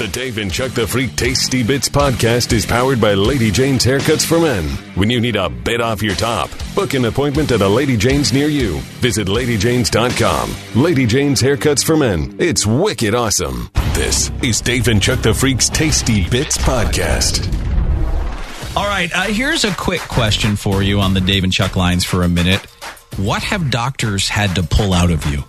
The Dave and Chuck the Freak Tasty Bits podcast is powered by Lady Jane's Haircuts for Men. When you need a bit off your top, book an appointment at a Lady Jane's near you. Visit LadyJanes.com. Lady Jane's Haircuts for Men. It's wicked awesome. This is Dave and Chuck the Freak's Tasty Bits podcast. All right, here's a quick question for you on the Dave and Chuck lines for a minute. What have doctors had to pull out of you?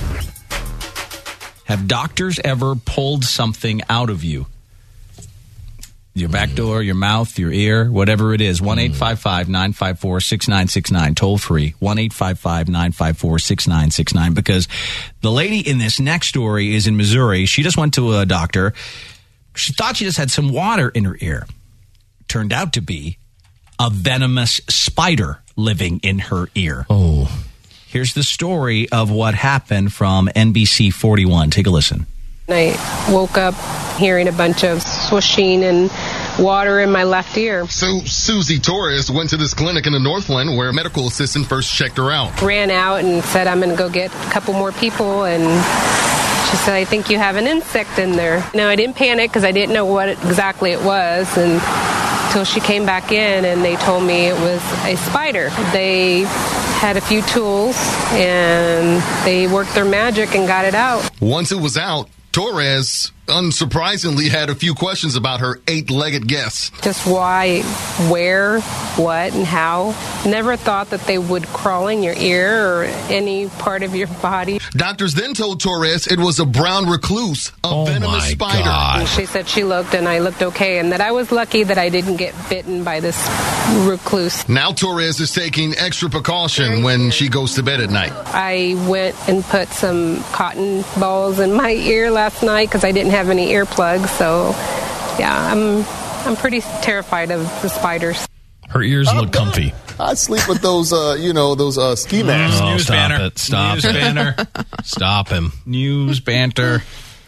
Have doctors ever pulled something out of you? Your back door, your mouth, your ear, whatever it is. 1-855-954-6969. Toll free. 1-855-954-6969. Because the lady in this next story is in Missouri. She just went to a doctor. She thought she just had some water in her ear. Turned out to be a venomous spider living in her ear. Oh. Here's the story of what happened from NBC 41. Take a listen. I woke up hearing a bunch of swooshing and water in my left ear. So Susie Torres went to this clinic in the Northland where a medical assistant first checked her out. Ran out and said, I'm going to go get a couple more people, and she said, I think you have an insect in there. No, I didn't panic because I didn't know what exactly it was, and until she came back in and they told me it was a spider. They had a few tools and they worked their magic and got it out. Once it was out, Torres, unsurprisingly, had a few questions about her 8-legged guest. Just why, where, what, and how. Never thought that they would crawl in your ear or any part of your body. Doctors then told Torres it was a brown recluse, a venomous spider. God. She said she looked and I looked okay, and that I was lucky that I didn't get bitten by this recluse. Now Torres is taking extra precaution when she goes to bed at night. I went and put some cotton balls in my ear last night because I didn't have any earplugs. So, yeah, I'm pretty terrified of the spiders. Her ears look comfy. I sleep with those, those ski masks. Oh, News stop banner. it. Stop News it. banner. Stop him. News banter.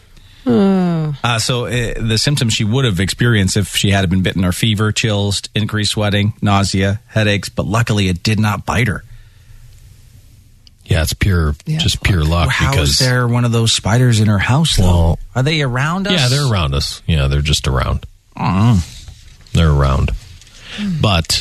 The symptoms she would have experienced if she had been bitten are fever, chills, increased sweating, nausea, headaches, but luckily it did not bite her. Yeah, it's pure luck. How because is there one of those spiders in her house, though? Well, are they around us? Yeah, they're around us. Yeah, they're just around. Oh. They're around. But,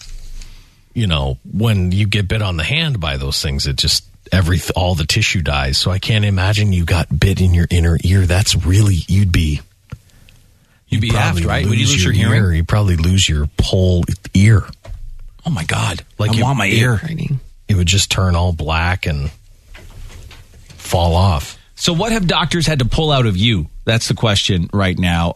when you get bit on the hand by those things, it just, all the tissue dies. So I can't imagine you got bit in your inner ear. That's really, you'd be effed, right? Would you lose your hearing? Ear. You'd probably lose your whole ear. Oh, my God. Like I want my ear. It would just turn all black and fall off. So what have doctors had to pull out of you? That's the question right now.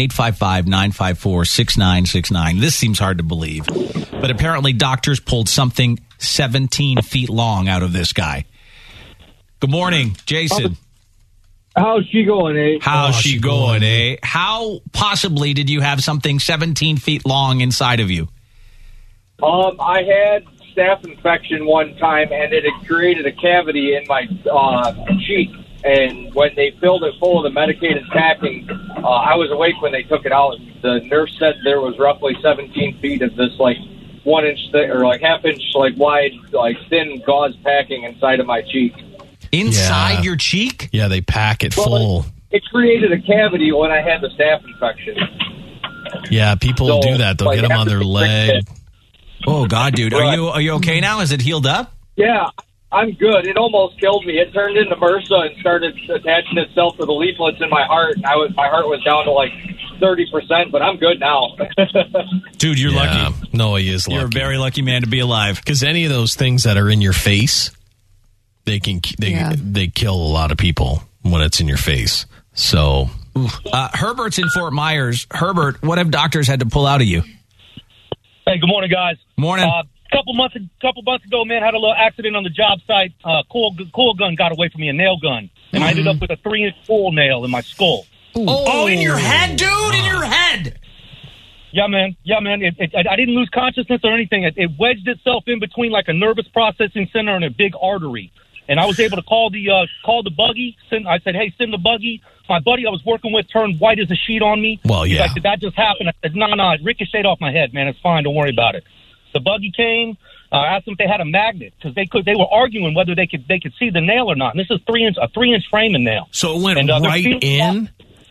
1-855-954-6969. This seems hard to believe. But apparently doctors pulled something 17 feet long out of this guy. Good morning, Jason. How's she going, eh? How's she going, eh? How possibly did you have something 17 feet long inside of you? I had staph infection one time, and it had created a cavity in my cheek. And when they filled it full of the medicated packing, I was awake when they took it out. The nurse said there was roughly 17 feet of this, 1 inch thick or half inch, wide, thin gauze packing inside of my cheek. Inside your cheek? Yeah, they pack it full. It created a cavity when I had the staph infection. Yeah, people do that. They'll get them on their leg. Oh God, dude, Right. are you okay now? Is it healed up? Yeah, I'm good. It almost killed me. It turned into MRSA and started attaching itself to the leaflets in my heart. My heart was down to 30%, but I'm good now. Dude, you're lucky. No, he is lucky. You're a very lucky man to be alive. Because any of those things that are in your face, they kill a lot of people when it's in your face. So, Herbert's in Fort Myers. Herbert, what have doctors had to pull out of you? Hey, good morning, guys. Morning. Couple months ago, man, had a little accident on the job site. Coil gun got away from me, a nail gun, and I ended up with a 3-inch full nail in my skull. Oh, in your head, dude, in your head. Yeah, man. I didn't lose consciousness or anything. It wedged itself in between a nervous processing center and a big artery. And I was able to call the buggy. I said, hey, send the buggy. My buddy I was working with turned white as a sheet on me. Well, yeah. He's like, did that just happen? I said, no, it ricocheted off my head, man. It's fine. Don't worry about it. The buggy came. Asked them if they had a magnet because they were arguing whether they could see the nail or not. And this is a 3-inch framing nail. So it went and, right in.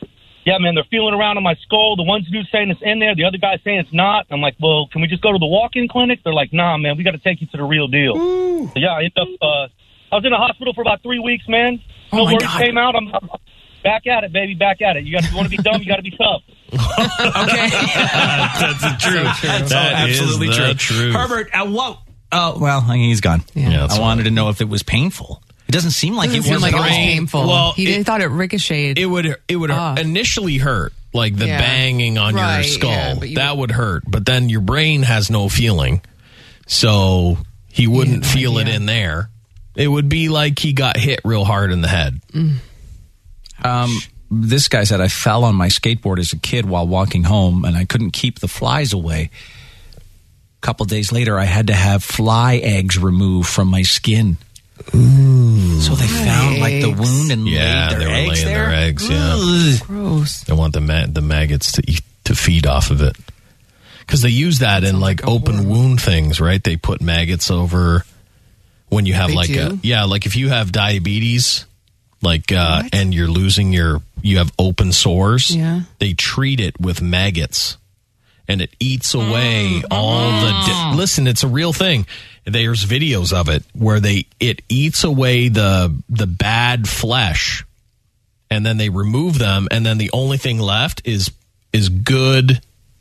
yeah, man, they're feeling around on my skull. The one's dude saying it's in there. The other guy's saying it's not. I'm like, well, can we just go to the walk-in clinic? They're like, nah, man, we got to take you to the real deal. So, yeah, I was in the hospital for about 3 weeks, man. No worries, came out. I'm back at it, baby, back at it. You want to be dumb, you got to be tough. Okay. That's the truth. That's absolutely true. Herbert, he's gone. Yeah. I wanted to know if it was painful. It doesn't seem like it was. It was painful. Well, he thought it ricocheted. It would initially hurt, like the banging on your skull. That would hurt. But then your brain has no feeling, so he wouldn't feel it in there. It would be like he got hit real hard in the head. This guy said, I fell on my skateboard as a kid while walking home, and I couldn't keep the flies away. A couple days later, I had to have fly eggs removed from my skin. Ooh. So they found like the wound and laid their eggs there? Their eggs, yeah. Gross. They want the maggots to feed off of it. Because they use that in like open wound things, right? They put maggots over when you have like if you have diabetes, like and you're losing you have open sores. Yeah. They treat it with maggots, and it eats away all the. Listen, it's a real thing. There's videos of it where it eats away the bad flesh, and then they remove them, and then the only thing left is good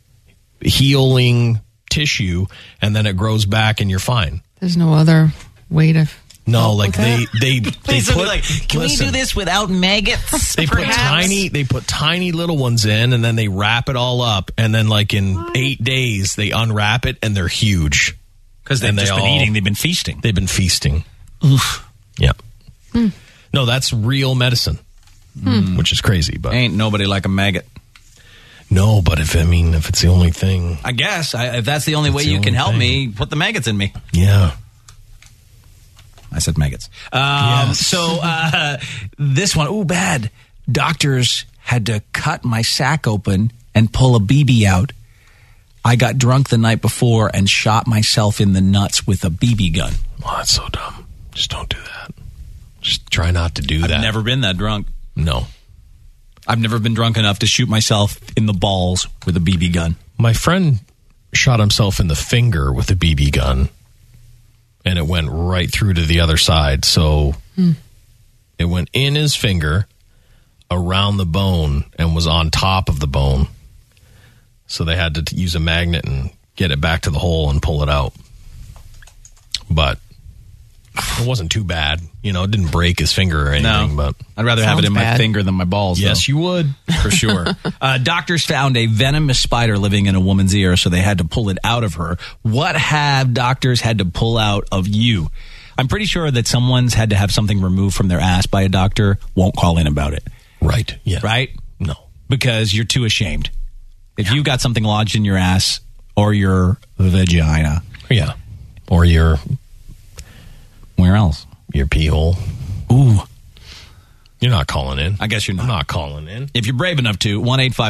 healing tissue, and then it grows back, and you're fine. There's no other way to. No, like they put like, can we do this without maggots? They put tiny little ones in, and then they wrap it all up, and then like in 8 days they unwrap it, and they're huge because they've just been eating. They've been feasting. They've been feasting. Oof. Yeah. No, that's real medicine, which is crazy. But ain't nobody like a maggot. No, but if it's the only thing, I guess if that's the only way you can help me, put the maggots in me. Yeah. I said maggots. Yes. So this one, bad. Doctors had to cut my sack open and pull a BB out. I got drunk the night before and shot myself in the nuts with a BB gun. Oh, that's so dumb. Just don't do that. Just try not to do that. I've never been that drunk. No. I've never been drunk enough to shoot myself in the balls with a BB gun. My friend shot himself in the finger with a BB gun, and it went right through to the other side. So it went in his finger, around the bone, and was on top of the bone. So they had to use a magnet and get it back to the hole and pull it out. But it wasn't too bad. It didn't break his finger or anything. But I'd rather have it in my finger than my balls. Yes, you would. For sure. Doctors found a venomous spider living in a woman's ear, so they had to pull it out of her. What have doctors had to pull out of you? I'm pretty sure that someone's had to have something removed from their ass by a doctor, won't call in about it. Right. Yeah. Right? No. Because you're too ashamed. If you got something lodged in your ass or your vagina. Yeah. Or your... Where else? Your pee hole. Ooh. You're not calling in. I guess you're not. I'm not calling in. If you're brave enough to,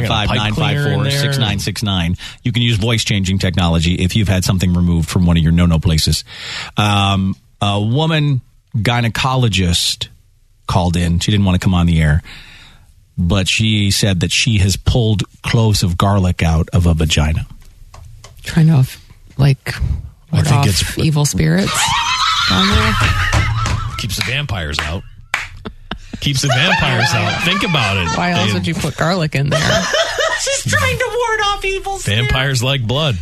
1-855-954-6969. You can use voice-changing technology if you've had something removed from one of your no-no places. A woman gynecologist called in. She didn't want to come on the air, but she said that she has pulled cloves of garlic out of a vagina. Trying to, ward off evil spirits. Keeps the vampires out. Keeps the vampires out. Think about it. Why else would you put garlic in there? She's trying to ward off evil spirits. Vampires like blood.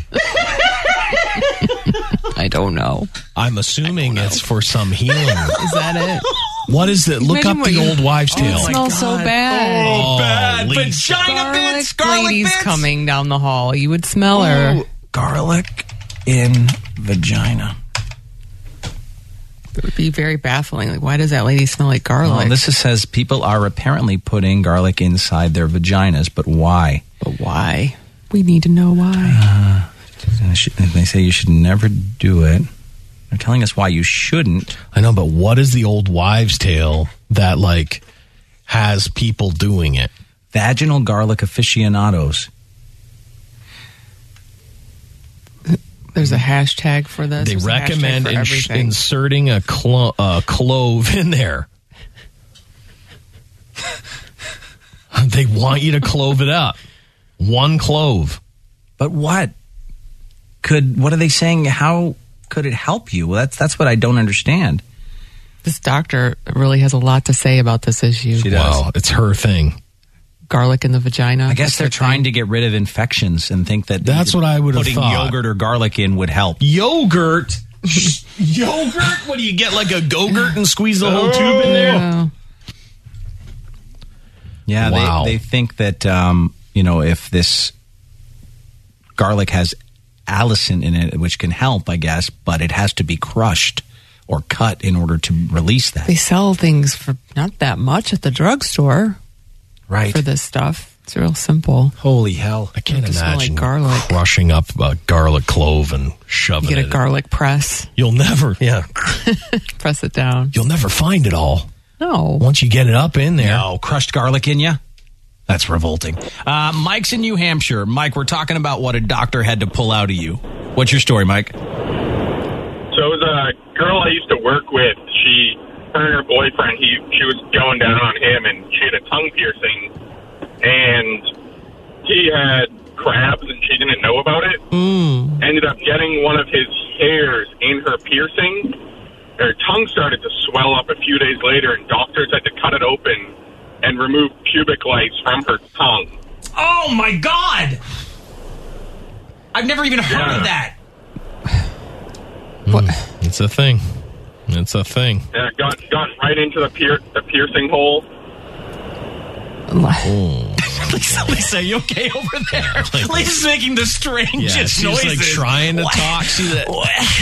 I don't know. I'm assuming it's for some healing. Is that it? What is it? Look up the old wives' tale. It smells so bad. Oh, bad. Lisa. Vagina bits. Garlic lady's bits. coming down the hall. You would smell her. Garlic in vagina. It would be very baffling. Why does that lady smell like garlic? Well, this says people are apparently putting garlic inside their vaginas, but why? But why? We need to know why. They say you should never do it. They're telling us why you shouldn't. I know, but what is the old wives' tale that, has people doing it? Vaginal garlic aficionados. There's a hashtag for this. They recommend inserting a clove in there. They want you to clove it up. 1 clove. But what are they saying? How could it help you? Well, that's what I don't understand. This doctor really has a lot to say about this issue. She does. Wow, it's her thing. Garlic in the vagina. I guess they're trying to get rid of infections and think that that's what I would have thought. Putting yogurt or garlic in would help. Yogurt? Yogurt? What do you get, like a Go-Gurt and squeeze the whole tube in there? Yeah, wow. They think that, if this garlic has allicin in it, which can help, I guess, but it has to be crushed or cut in order to release that. They sell things for not that much at the drugstore. Right. For this stuff. It's real simple. Holy hell. I can't imagine garlic. Crushing up a garlic clove and shoving it. Get a garlic press. You'll never, press it down. You'll never find it all. No. Once you get it up in there. No, crushed garlic in you? That's revolting. Mike's in New Hampshire. Mike, we're talking about what a doctor had to pull out of you. What's your story, Mike? So it was a girl I used to work with. Her and her boyfriend, she was going down on him, and she had a tongue piercing, and he had crabs, and she didn't know about it. Ended up getting one of his hairs in her piercing. Her tongue started to swell up a few days later, and doctors had to cut it open and remove pubic lice from her tongue. Oh, my God! I've never even heard of that. What? It's a thing. It's a thing. Yeah, got right into the piercing hole. Lisa, are you okay over there? Lisa's making the strangest she's noises. Like trying to talk. See that?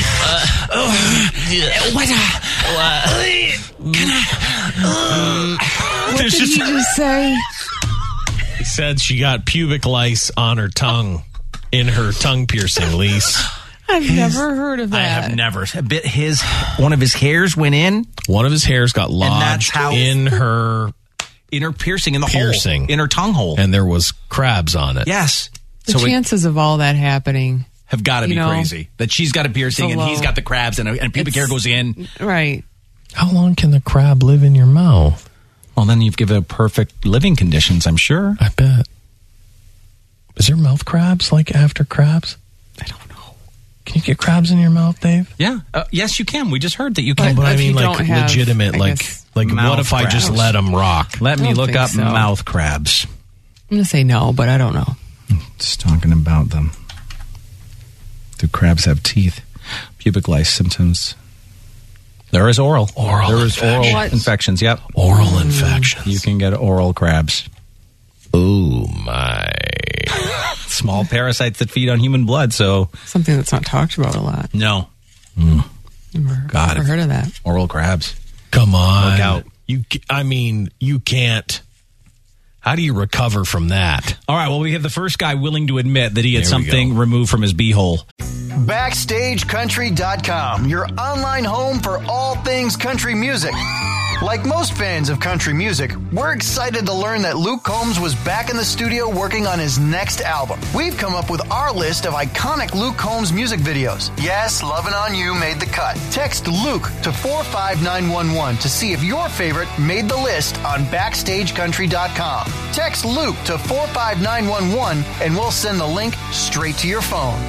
What did he just say? He said she got pubic lice on her tongue, in her tongue piercing, Lise. I've never heard of that. I have never. One of his hairs went in. One of his hairs got lodged in her piercing in the piercing. hole, in her tongue hole, and there was crabs on it. Yes. The chances of all that happening have got to be crazy. That she's got a piercing and he's got the crabs and pubic hair goes in. Right. How long can the crab live in your mouth? Well, then you've given perfect living conditions, I'm sure. I bet. Is there mouth crabs like after crabs? I don't know. Can you get crabs in your mouth, Dave? Yeah. Yes, you can. We just heard that you can. But I mean, like legitimate, like what if I just let them rock? Let me look up mouth crabs. I'm going to say no, but I don't know. Just talking about them. Do crabs have teeth? Pubic lice symptoms. There is oral. There is oral infections. Yep. Oral infections. You can get oral crabs. Oh, my. Small parasites that feed on human blood, so. Something that's not talked about a lot. No. Never heard of that. Oral crabs. Come on. Look out. You can't. How do you recover from that? All right, well, we have the first guy willing to admit that he had something removed from his beehole. BackstageCountry.com, your online home for all things country music. Like most fans of country music, we're excited to learn that Luke Combs was back in the studio working on his next album. We've come up with our list of iconic Luke Combs music videos. Yes, Lovin' On You made the cut. Text Luke to 45911 to see if your favorite made the list on BackstageCountry.com. Text Luke to 45911 and we'll send the link straight to your phone.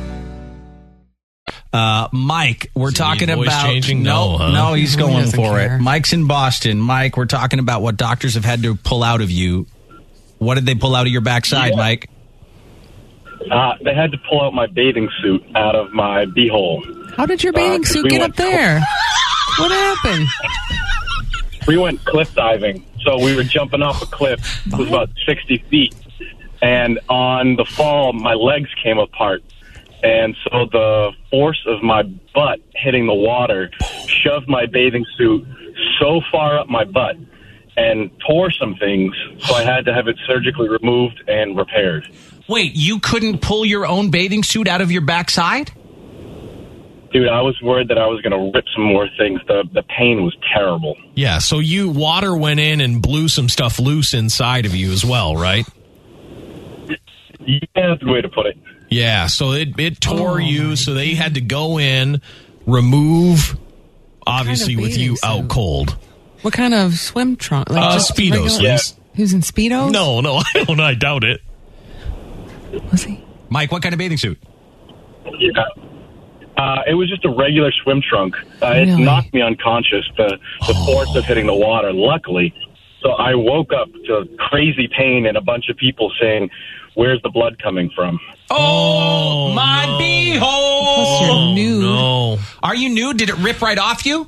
Mike, we're talking about changing? No, he's going for care. it. Mike's in Boston. Mike, we're talking about what doctors have had to pull out of you. What did they pull out of your backside, Mike? They had to pull out my bathing suit out of my beehole. How did your bathing suit get up there? What happened? We went cliff diving, so we were jumping off a cliff. It was about 60 feet, and on the fall, my legs came apart. And so the force of my butt hitting the water shoved my bathing suit so far up my butt and tore some things, so I had to have it surgically removed and repaired. Wait, you couldn't pull your own bathing suit out of your backside? Dude, I was worried that I was going to rip some more things. The pain was terrible. Yeah, so water went in and blew some stuff loose inside of you as well, right? Yeah, that's the way to put it. Yeah, so it tore you, so they had to go in, remove, obviously with you out cold. What kind of swim trunk? Speedos, Yeah. He was in Speedos? No, I don't know. I doubt it. Was he? Mike, what kind of bathing suit? Yeah. It was just a regular swim trunk. Really? It knocked me unconscious, the force of hitting the water, luckily. So I woke up to crazy pain and a bunch of people saying, "Where's the blood coming from?" Oh, my beehole! Plus you're nude. No. Are you nude? Did it rip right off you?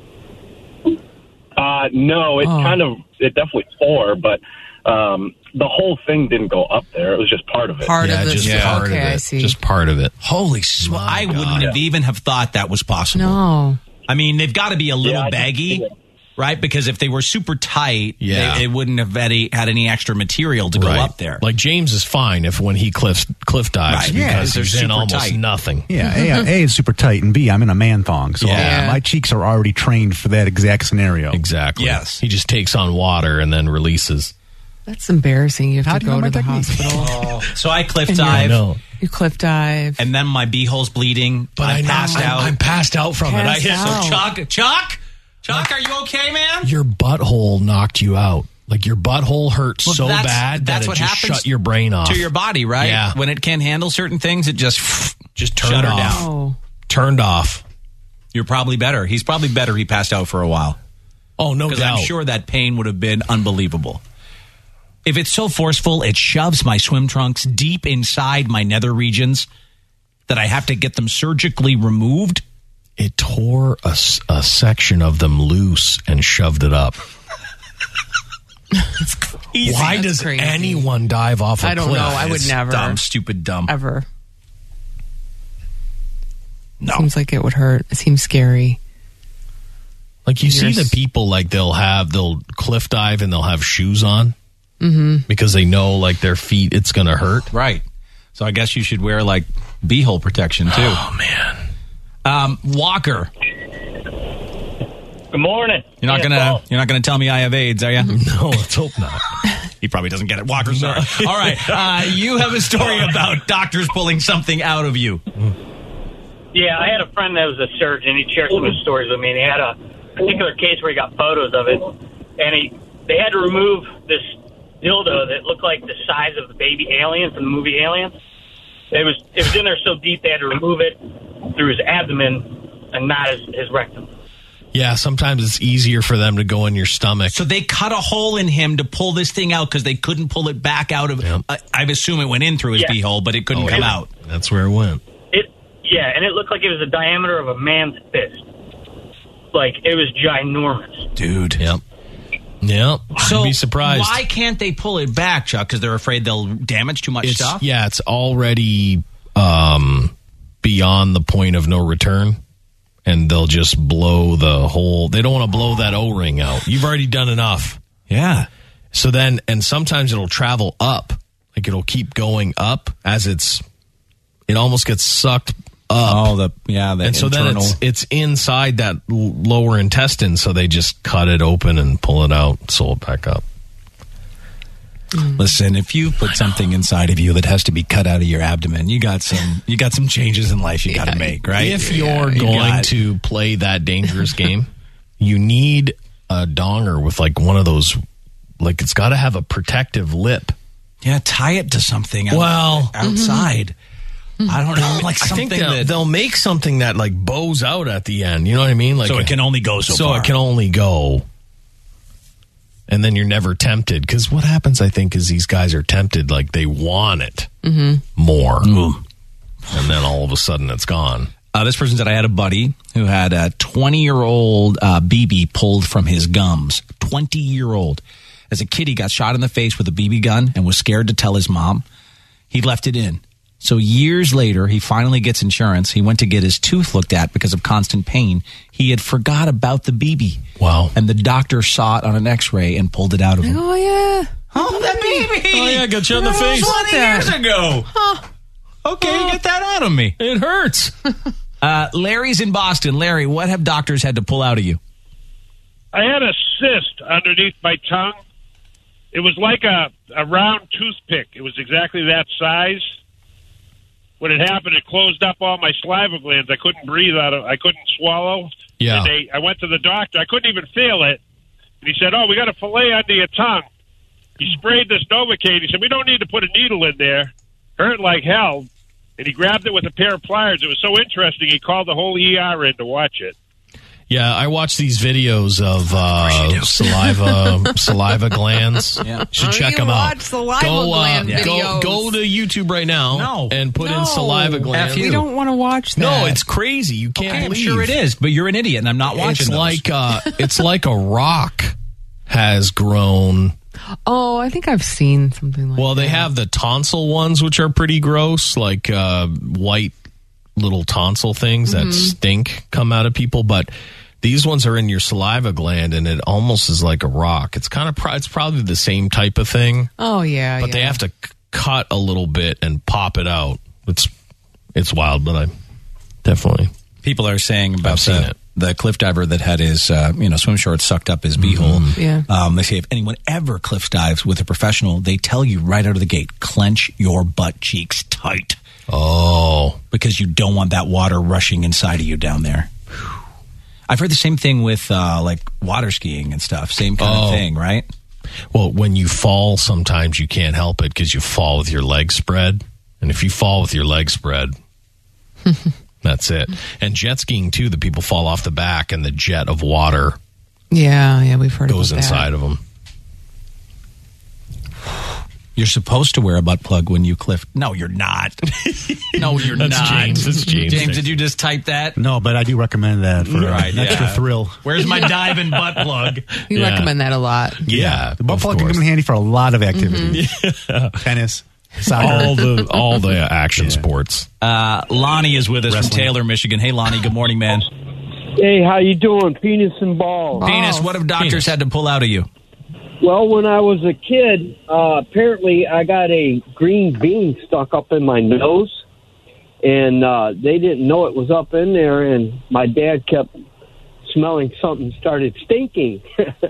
No, it definitely tore, but the whole thing didn't go up there. It was just part of it. Part of just this. part Okay, of it. I see. Just part of it. Holy smokes. I wouldn't have even have thought that was possible. No. I mean, they've got to be a little I baggy, didn't see it. right? Because if they were super tight, Yeah. it wouldn't have had any extra material to go Right. up there. Like James is fine when he cliff dives Right. Yeah, because they're he's in super almost tight. nothing. Yeah, A, it's super tight, and B, I'm in a man thong, so Yeah. my cheeks are already trained for that exact scenario. Exactly. Yes. He just takes on water and then releases. That's embarrassing. You have How to do you go know to my the technique? hospital. So I cliff And you're- I dive, know. You cliff dive. and then my beehole's bleeding. But I'm passed out. I'm passed out from it. Passed out. So Chuck, are you okay, man? Your butthole knocked you out. Like your butthole hurt Well, so bad that it what just happens shut your brain off. to your body, right? Yeah. When it can't handle certain things, it just Just shut turned her off. down. Oh. Turned off. You're probably better. He's probably better. He passed out for a while. Oh, no Because doubt. I'm sure that pain would have been unbelievable. If it's so forceful, it shoves my swim trunks deep inside my nether regions that I have to get them surgically removed. It tore a section of them loose and shoved it up. Easy. Why That's does crazy. anyone dive off a I don't cliff? know. I would It's never. Dumb, stupid, dumb. Ever. No. Seems like it would hurt. It seems scary. Like you see Yes. the people like they'll cliff dive and they'll have shoes on because they know like their feet it's going to hurt. Right. So I guess you should wear like beehole protection too. Oh man. Walker, Good morning. you're not gonna tell me I have AIDS, are you? No, let's hope not. He probably doesn't get it. Walker, sorry. All right. You have a story about doctors pulling something out of you. Yeah, I had a friend that was a surgeon. He shared some of his stories with me, and he had a particular case where he got photos of it, and they had to remove this dildo that looked like the size of the baby alien from the movie Aliens. It was in there so deep they had to remove it through his abdomen and not his rectum. Yeah, sometimes it's easier for them to go in your stomach. So they cut a hole in him to pull this thing out because they couldn't pull it back out of. Yep. I assume it went in through his Yeah. beehole, but it couldn't come out. That's where it went. Yeah, and it looked like it was the diameter of a man's fist. Like, it was ginormous. Dude. Yep. Yep. So I'd be surprised. why can't they pull it back, Chuck? Because they're afraid they'll damage too much stuff? Yeah, it's already beyond the point of no return, and they'll just blow the whole. They don't want to blow that O-ring out. You've already done enough. Yeah. So then, and sometimes it'll travel up, like it'll keep going up as it almost gets sucked up. Oh, the and so internal. then it's inside that lower intestine, so they just cut it open and pull it out, sew it back up. Listen, if you put something inside of you that has to be cut out of your abdomen, you got some changes in life you got to make, right? If you're going to play that dangerous game, you need a donger with like one of those, like it's got to have a protective lip. Yeah, tie it to something outside. I don't know, like something I think they'll make something that like bows out at the end. You know what I mean? Like so it can only go so so far. it can only go, and then you're never tempted. Because what happens, I think, is these guys are tempted, like they want it more, and then all of a sudden it's gone. This person said, I had a buddy who had a 20-year-old BB pulled from his gums. 20-year-old. As a kid, he got shot in the face with a BB gun and was scared to tell his mom. He left it in. So years later, he finally gets insurance. He went to get his tooth looked at because of constant pain. He had forgot about the BB. Wow. And the doctor saw it on an x-ray and pulled it out of him. Oh, yeah. Oh, the BB! Oh yeah, got you in the face. 20 years ago. Huh. Okay, get that out of me. It hurts. Larry's in Boston. Larry, what have doctors had to pull out of you? I had a cyst underneath my tongue. It was like a round toothpick. It was exactly that size. When it happened, it closed up all my saliva glands. I couldn't breathe out of. I couldn't swallow. Yeah. And I went to the doctor. I couldn't even feel it. And he said, "Oh, we got a fillet under your tongue." He sprayed this Novocaine. He said, we don't need to put a needle in there. Hurt like hell. And he grabbed it with a pair of pliers. It was so interesting, he called the whole ER in to watch it. Yeah, I watch these videos of saliva glands. Yeah. You should check them out. Saliva gland videos. Go to YouTube right now and put in saliva glands. We don't want to watch that. No, it's crazy. You can't I'm believe. sure it is, but you're an idiot, and I'm not watching It's like a rock has grown. Oh, I think I've seen something like that. Well, they have the tonsil ones, which are pretty gross, like white little tonsil things that stink come out of people. But these ones are in your saliva gland, and it almost is like a rock. It's kind of it's probably the same type of thing. Oh, yeah. But they have to cut a little bit and pop it out. It's wild, but I definitely. People are saying about the cliff diver that had his swim shorts sucked up his beehole. Yeah. They say if anyone ever cliff dives with a professional, they tell you right out of the gate, clench your butt cheeks tight. Oh. Because you don't want that water rushing inside of you down there. I've heard the same thing with like water skiing and stuff. Same kind of thing, right? Well, when you fall, sometimes you can't help it because you fall with your legs spread. And if you fall with your legs spread, that's it. And jet skiing, too, the people fall off the back and the jet of water yeah, we've heard goes about inside that. of them. You're supposed to wear a butt plug when you cliff. No, you're not. No, you're That's not. James. That's James. James, did you just type that? No, but I do recommend that for an extra thrill. Where's my diving butt plug? You recommend that a lot. Yeah. The butt plug can come in handy for a lot of activities. Tennis, soccer. All the action sports. Lonnie is with us from Taylor, Michigan. Hey, Lonnie, good morning, man. Hey, how you doing? Penis and balls. Penis, what have doctors had to pull out of you? Well, when I was a kid, apparently I got a green bean stuck up in my nose, and they didn't know it was up in there, and my dad kept smelling something started stinking.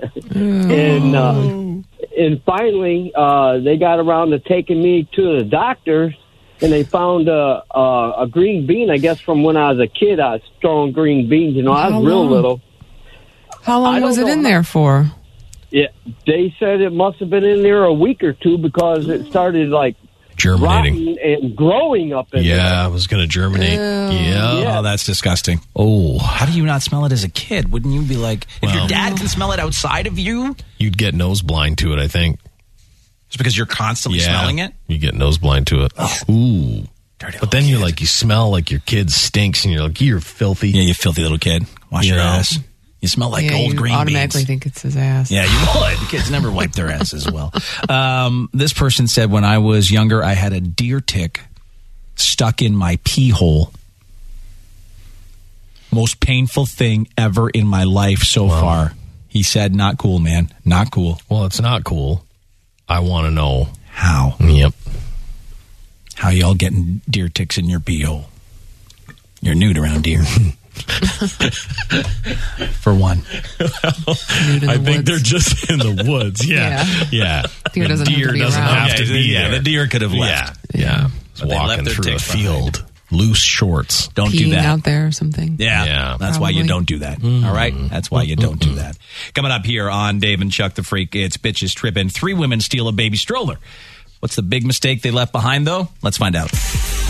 And finally, they got around to taking me to the doctor, and they found a green bean, I guess, from when I was a kid. I was throwing green beans, I was real little. How long was it in there for? Yeah, they said it must have been in there a week or two because it started like germinating rotting and growing up in there. Yeah, it was going to germinate. Yeah. Oh, that's disgusting. Oh. How do you not smell it as a kid? Wouldn't you be like, if your dad can smell it outside of you? You'd get nose blind to it, I think. Just because you're constantly smelling it? You get nose blind to it. Ooh. But then you're like, you smell like your kid stinks, and you're like, you're filthy. Yeah, you filthy little kid. Wash your ass. You smell like old green beans. You automatically think it's his ass. Yeah, you would. The kids never wipe their ass as well. This person said, when I was younger, I had a deer tick stuck in my pee hole. Most painful thing ever in my life so far. He said, not cool, man. Not cool. Well, it's not cool. I want to know. How? Yep. How y'all getting deer ticks in your pee hole? You're nude around deer. For one. I think they're just in the woods. Yeah. Deer doesn't have to be there. The deer could have left. Yeah. Walking through a field. Loose shorts. Don't Peeing do that. out there or something. Yeah. That's why you don't do that. All right? That's why you don't do that. Coming up here on Dave and Chuck the Freak, it's Bitches Trippin'. 3 women steal a baby stroller. What's the big mistake they left behind, though? Let's find out.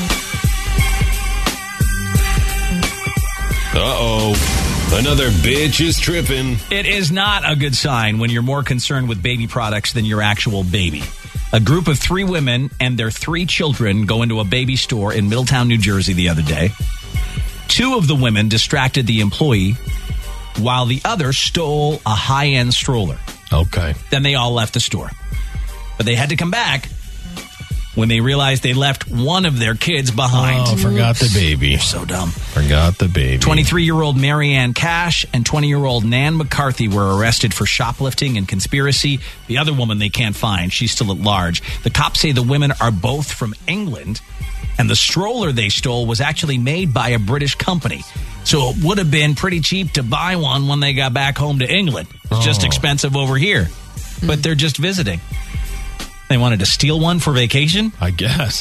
Uh-oh. Another bitch is tripping. It is not a good sign when you're more concerned with baby products than your actual baby. A group of 3 women and their 3 children go into a baby store in Middletown, New Jersey the other day. 2 of the women distracted the employee while the other stole a high-end stroller. Okay. Then they all left the store. But they had to come back when they realized they left one of their kids behind. Oh, forgot the baby. You're so dumb. Forgot the baby. 23-year-old Marianne Cash and 20-year-old Nan McCarthy were arrested for shoplifting and conspiracy. The other woman they can't find. She's still at large. The cops say the women are both from England, and the stroller they stole was actually made by a British company. So it would have been pretty cheap to buy one when they got back home to England. It's just expensive over here. But they're just visiting. They wanted to steal one for vacation? I guess.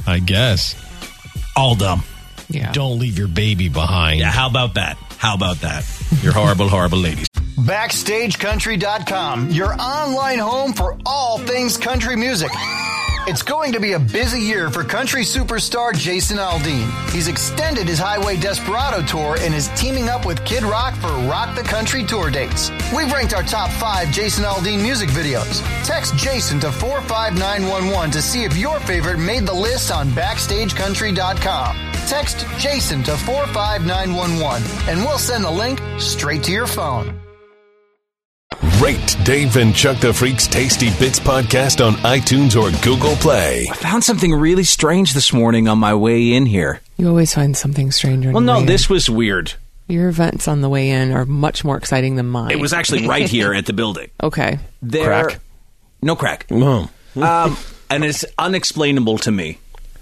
All dumb. Yeah. Don't leave your baby behind. Yeah, how about that? You're horrible, horrible ladies. BackstageCountry.com, your online home for all things country music. It's going to be a busy year for country superstar Jason Aldean. He's extended his Highway Desperado tour and is teaming up with Kid Rock for Rock the Country tour dates. We've ranked our top 5 Jason Aldean music videos. Text Jason to 45911 to see if your favorite made the list on BackstageCountry.com. Text Jason to 45911 and we'll send the link straight to your phone. Rate Dave and Chuck the Freak's Tasty Bits podcast on iTunes or Google Play. I found something really strange this morning on my way in here. You always find something strange on Well, your no, way this in. was weird. Your events on the way in are much more exciting than mine. It was actually right here at the building. Okay. Crack? No crack. Oh. And it's unexplainable to me.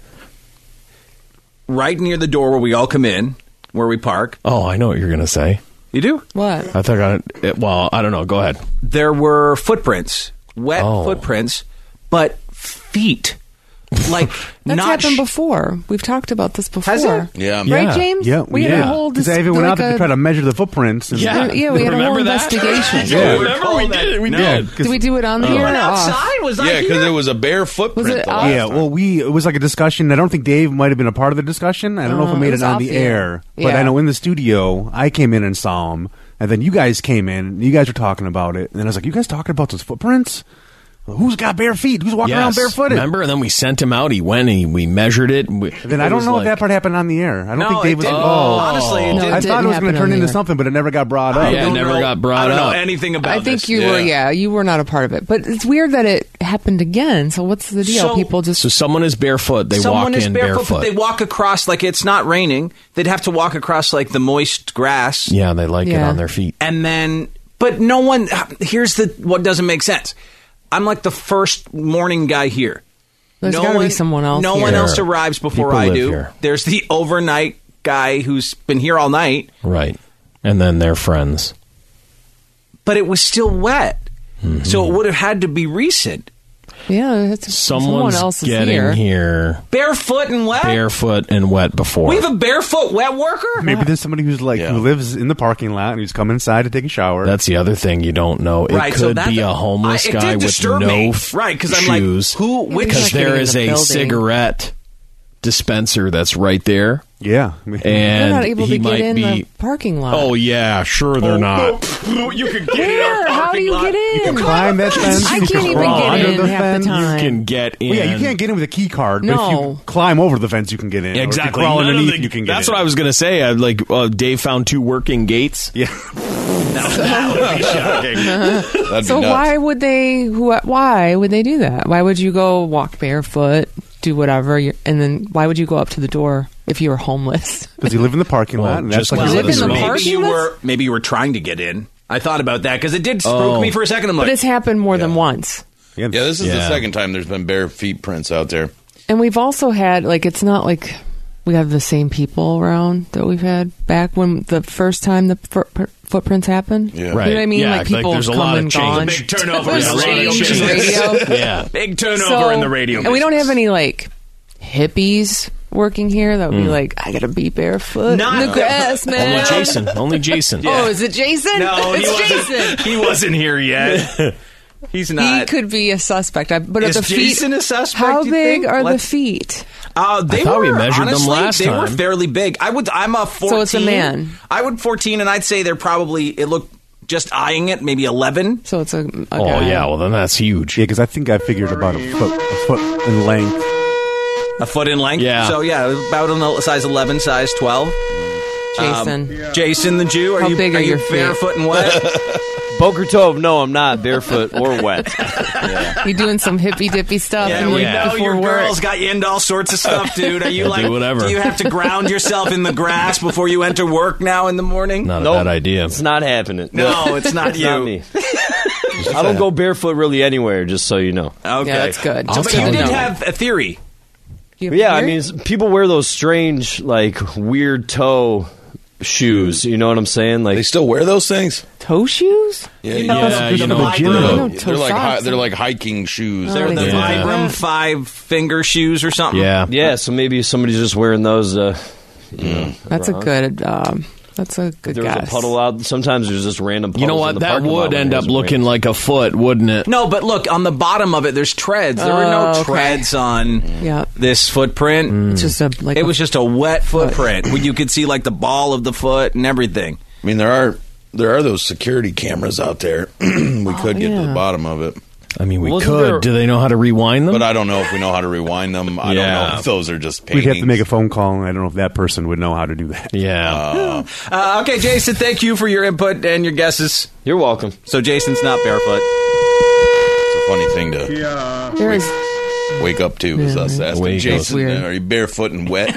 Right near the door where we all come in, where we park. Oh, I know what you're going to say. You do? What? I thought well, I don't know. Go ahead. There were footprints, wet footprints, but feet. Like, That's happened before. We've talked about this before. Has it? Yeah. Right, James? Yeah. We had a whole... Because I even went out there to try to measure the footprints. And we had a whole investigation. Yeah. Remember we did it. We did. Did we do it on the air or off? Yeah, because it was a bare footprint. Was it the off? last Yeah, time. well, it was like a discussion. I don't think Dave might have been a part of the discussion. I don't know if I made it on off the the air. air. But Yeah. I know in the studio, I came in and saw him. And then you guys came in, and you guys were talking about it. And then I was like, you guys talking about those footprints? Who's got bare feet? Who's walking around barefooted? Remember? And then we sent him out. He went and we measured it. And then I don't know if that part happened on the air. I don't think Dave was involved. Honestly, it I thought it was going to turn into air. something, but it never got brought up. Yeah, it never got brought I up. don't know anything about I think this. you were, you were not a part of it. But it's weird that it happened again. So what's the deal? So- People just... So someone is barefoot. They Someone walk is in barefoot, but barefoot. they walk across like it's not raining. They'd have to walk across like the moist grass. Yeah, they like it on their feet. And then, but no one, here's what doesn't make sense. I'm like the first morning guy here. There's got to be someone else No here. one else arrives before People I live do. here. There's the overnight guy who's been here all night, Right. And then their friends. but it was still wet. Mm-hmm. So it would have had to be recent. Yeah, someone Someone's else is getting here Barefoot and wet? barefoot and wet before. We have a barefoot wet worker? Maybe there's somebody who's like who lives in the parking lot and who's come inside to take a shower. That's the other thing you don't know. It Right, so could that's be a homeless it guy did with disturb no me. Right, 'cause I'm like, shoes. which- Because there is a building. cigarette dispenser that's right there. Yeah. And They're not able he to might get in be. the parking lot. Oh yeah, sure they're not. You can get Where? How do you get in? You can climb that fence. I you can't can even crawl get under in the half fence. the time. You can get in. Well, yeah, you can't get in with a key card. But if No. you climb over the fence, you can get in. Or Exactly. if you crawl None of underneath, the- you can get That's in. what I was going to say. Dave found 2 working gates. Yeah. That would be shocking. That'd So be nuts. why would they? Why would they do that? Why would you go walk barefoot, do whatever, and then why would you go up to the door if you were homeless? Because you live in the parking lot. And that's just like You your live in the living room. park? Maybe you were trying to get in. I thought about that because it did spook me for a second. I'm But like, it's happened more than once. Yeah, this is the Yeah. second time there's been bare feet prints out there. And we've also had, it's not like we have the same people around that we've had back when the first time the footprints happened. Yeah. You know what I mean? Yeah, like people there's a come lot of and change. gone. big turnover There's in the radio change in business. radio. Yeah. big turnover in the radio. And we don't business. have any hippies working here that would be like, I gotta be barefoot Not- in the grass, man. Only Jason. Oh, is it Jason? No, he it's wasn't. Jason. He wasn't here yet. He's He not. could be a suspect. But Is at the Jason feet, a suspect? how you big think? are the Let's- feet? They I thought we were, measured them honestly, last they were time. fairly big. I'm a 14. So it's a man. I would 14, and I'd say they're probably. It looked just eyeing it, maybe 11. So it's a Oh guy. yeah, well then that's huge. Yeah, because I think I figured about a foot in length. A foot in length. Yeah. So yeah, about on the size 11, size 12. Jason. Jason the Jew. How big are you your feet? barefoot and wet? Boker Tov, no, I'm not barefoot or wet. You doing some hippy dippy stuff Yeah, we know before your work. girl's got you into all sorts of stuff, dude. Are you Yeah, like, do whatever. do you have to ground yourself in the grass before you enter work now in the morning? Not Nope. a bad idea. It's not happening. No, it's not It's you. not me. I don't go barefoot really anywhere, just so you know. Okay. Yeah, that's good. So, Just but you to did know. have a theory. You have Yeah, I beard? mean, people wear those strange, weird toe shoes. You know what I'm saying? They still wear those things? toe shoes? Yeah, You know, Yeah, the you know, Vibram. They're like socks. they're like hiking shoes. They're the Yeah. Vibram 5-finger shoes or something. Yeah. Yeah, so maybe somebody's just wearing those. That's a good That's a good There's guess. a puddle out. Sometimes there's just random puddles. You know in what? the That parking lot would when end it up hasn't looking rained. like a foot, wouldn't it? No, but look, on the bottom of it, there's treads. There were no okay. treads on Yeah. this footprint. It's just It was just a wet footprint where you could see like the ball of the foot and everything. I mean, there are those security cameras out there. We could get to the bottom of it. I mean, we Wasn't could. there- Do they know how to rewind them? But I don't know if we know how to rewind them. I don't know if those are just We'd paintings. have to make a phone call, and I don't know if that person would know how to do that. Yeah. Okay, Jason, thank you for your input and your guesses. You're welcome. So Jason's not barefoot. It's a funny thing to There is. wake up to is us asking Way Jason, weird. are you barefoot and wet?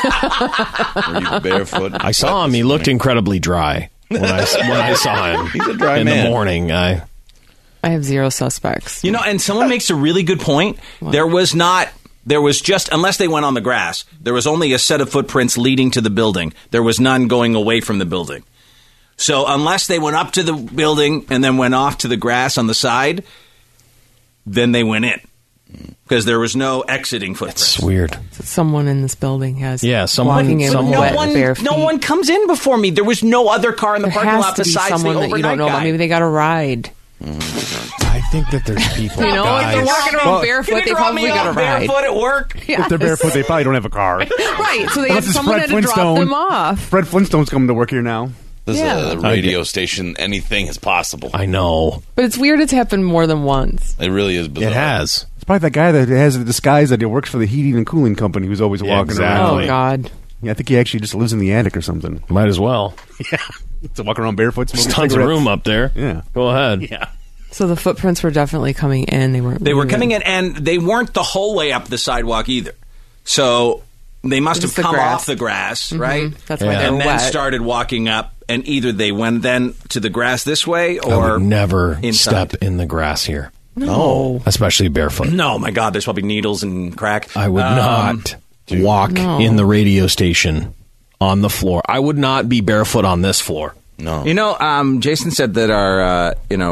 Are you barefoot? I saw him. He looked incredibly dry when I saw him. He's a dry in man. the morning. I have 0 suspects. You know, and someone makes a really good point. There was just, unless they went on the grass, there was only a set of footprints leading to the building. There was none going away from the building. So unless they went up to the building and then went off to the grass on the side, then they went in. Because there was no exiting footprints. It's weird. Someone in this building has someone walking in wet, bare feet. No one comes in before me. There was no other car in the There parking has lot to be besides someone the that you overnight don't know about. guy. Maybe they got a ride. I think that there's people. You know, if they're walking around barefoot, they probably got a ride. Barefoot at work? Yes. If they're barefoot, they probably don't have a car. Right, so they Unless had it's someone Fred had to drop Flintstone. them off. Fred Flintstone's coming to work here now. This Yeah. is a radio station. Anything is possible. I know. But it's weird it's happened more than once. It really is bizarre. It has. It's probably that guy that has a disguise that he works for the heating and cooling company who's always walking around. Oh, God. Yeah, I think he actually just lives in the attic or something. Might as well. Yeah. To walk around barefoot. There's smoking tons of cigarettes. room up there. Yeah. Go ahead. Yeah. So the footprints were definitely coming in. They weren't. They were leaving. coming in, and they weren't the whole way up the sidewalk either. So they must have Just the come grass. off the grass, Mhm. right? That's why they and were then wet. started walking up, and either they went then to the grass this way, I or would never inside. step in the grass here. No. Especially barefoot. No, my God, there's probably needles and crack. I would not walk No. in the radio station on the floor. I would not be barefoot on this floor. No. You know, Jason said that our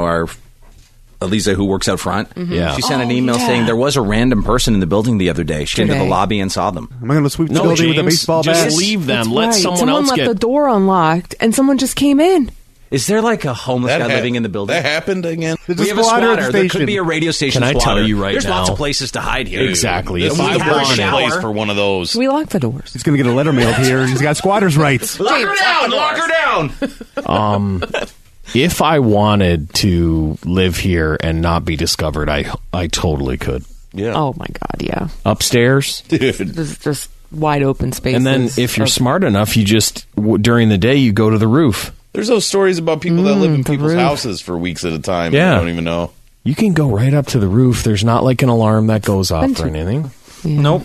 Eliza, who works out front, Yeah. she sent an Oh, email yeah. saying there was a random person in the building the other day. She came to the Today. lobby and saw them. Am I going to sweep the No, building with a James, baseball just bat? leave them. That's Let right. someone else left get. the door unlocked, and someone just came in. Is there like a homeless guy living in the building? That happened again. There's We a have a squatter at squatter. the There could station. be a radio station Can I squatter. tell you right There's lots now? of places to hide here. Exactly. This If is I the perfect shower. place for one of those. We locked the doors. He's going to get a letter mailed here, and he's got squatter's rights. Lock her down! Lock her down! If I wanted to live here and not be discovered, I totally could. Yeah. Oh my God, yeah. Upstairs, Dude. There's just wide open spaces. and then if you're of- smart enough, you just during the day you go to the roof. There's those stories about people that live in the people's roof. houses for weeks at a time. Yeah. I don't even know. You can go right up to the roof. There's not like an alarm that goes off or anything. Yeah. Nope.